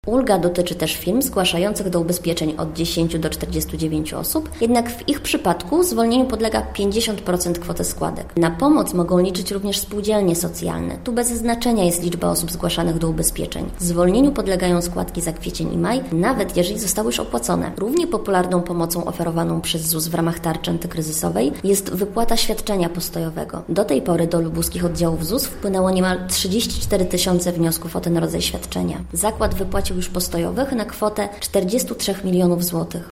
Ulga dotyczy też firm zgłaszających do ubezpieczeń od 10 do 49 osób, jednak w ich przypadku zwolnieniu podlega 50% kwoty składek. Na pomoc mogą liczyć również spółdzielnie socjalne. Tu bez znaczenia jest liczba osób zgłaszanych do ubezpieczeń. Zwolnieniu podlegają składki za kwiecień i maj, nawet jeżeli zostały już opłacone. Równie popularną pomocą oferowaną przez ZUS w ramach tarczy antykryzysowej jest wypłata świadczenia postojowego. Do tej pory do lubuskich oddziałów ZUS wpłynęło niemal 34 000 wniosków o ten rodzaj świadczenia. Zakład wypłacił już postojowych na kwotę 43 milionów złotych.